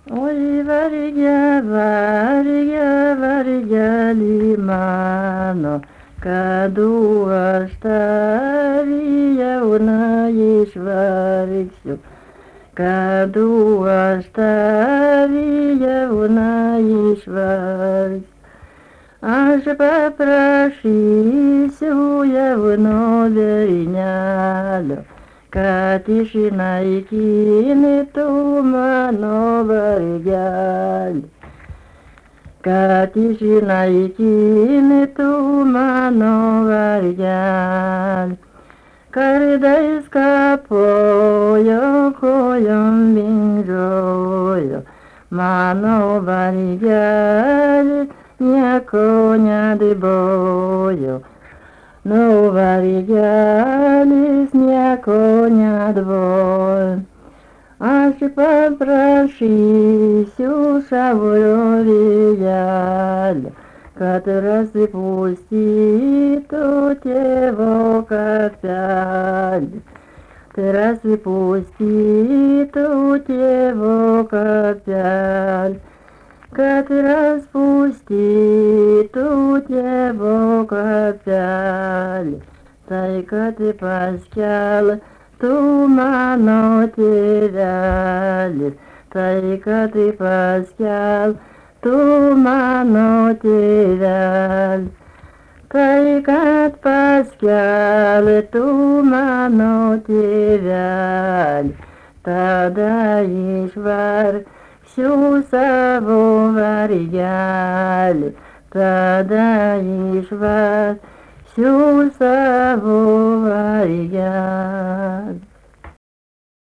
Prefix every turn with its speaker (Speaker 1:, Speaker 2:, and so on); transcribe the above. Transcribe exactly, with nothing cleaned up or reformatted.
Speaker 1: Oi, varge, varge, vargeli mano, kad aš tavį jauną išvargsiu, kad aš tavį jauną išvargsiu. Aš paprašysiu jauno bernelio, kad išnaikintų mano vargelį, kad išnaikintų mano vargelį. Kartais kapojo, kojom vingiuojo, mano vargelis nieko nedvojo. Nu vargelis nieko nedvojo. Aš paprašysiu savo vėjelio, kad rasipūstytų tėvo kapelį, kad rasipūstytų tėvo kapelį, kad raspūstytų tėvo kapelį, tai kad paskelbtų mano tėvelis, tai kad paskelbtų mano tėvelis, tai kad paskelbtų mano tėvelis, tada išvargsiu savo vargelį, tada išvargsiu savo vargelį.